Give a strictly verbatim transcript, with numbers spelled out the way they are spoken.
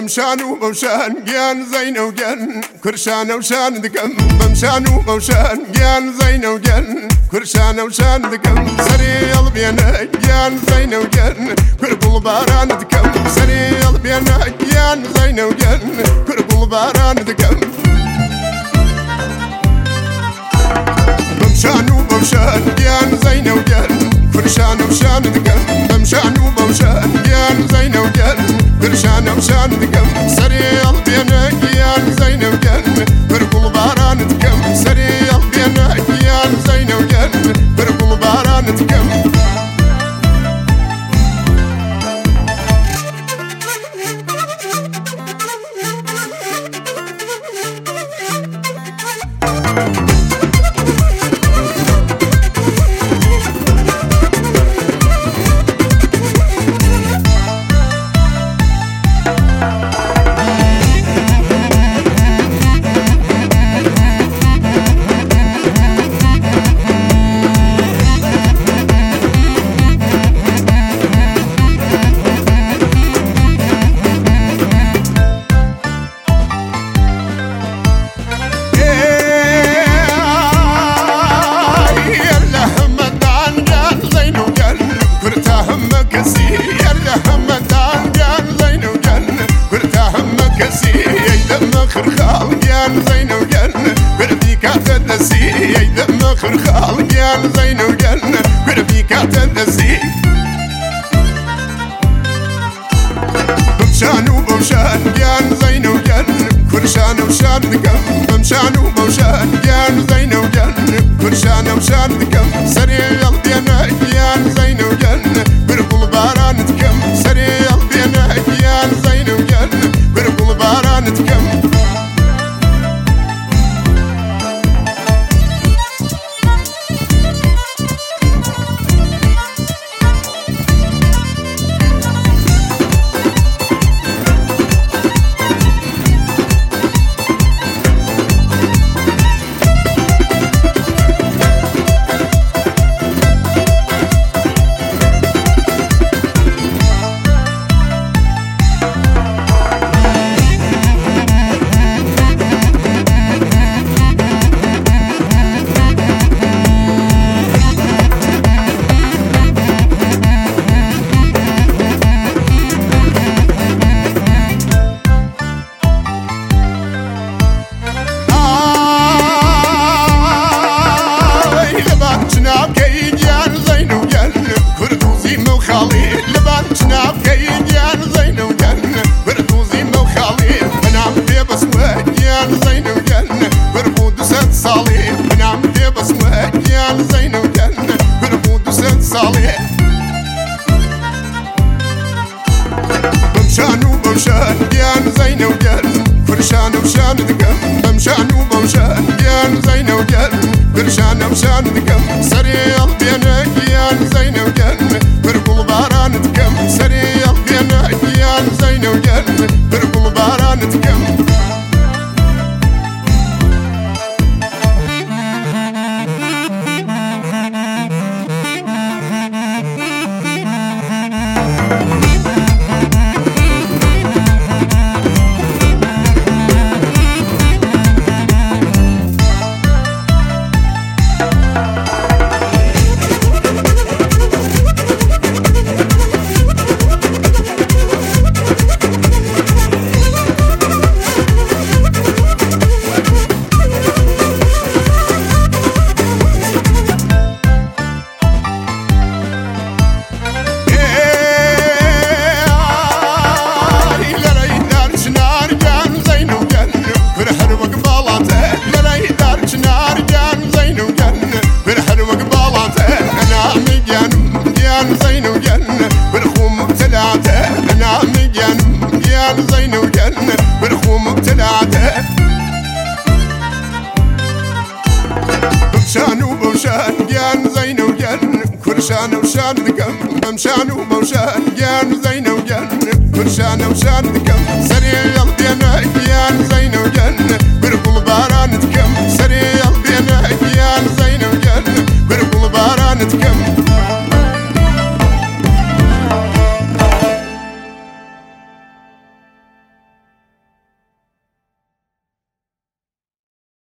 بمشان وبوشان جيان زين وجن كرشان وشان دقم بمشان وبوشان جيان زين وجن كرشان وشان دقم سريال بينا جيان زين وجن كربل باران دقم سريال بينا جيان زين وجن كربل باران دقم بمشان وبوشان جيان زين وجن كرشان وشان دقم بمشان وبوشان جيان زين وجن كرشان وشان دقم سريال بينا جيان زين وجن كربل باران دقم سريال بينا جيان زين وجن كربل باران دقم زين وجن قربي كاتدسي يدم خرخال جان زين وجن قربي كاتدسي بمشان وبوشان جان زين وجن كرشان وشان دقم بمشان وبوشان جان زين وجن كرشان وشان دقم سريال بينا جان زين وجن قرب الباران دقم سريال بينا جان زين وجن قرب الباران دقم زين وجن بربود سد صالح بمشان وبوشان جان زين وجن كرشان وشان دقم بمشان وبوشان جان زين وجن كرشان وشان دقم سريال بينا جان زين وجن بربل باران دقم سريال بينا جان زين وجن بربل باران دقم زين وجن برخوم بتلعته بمشان وبوشان جان زين وجن كرشان وشان دقم بمشان وبوشان جان زين وجن كرشان وشان دقم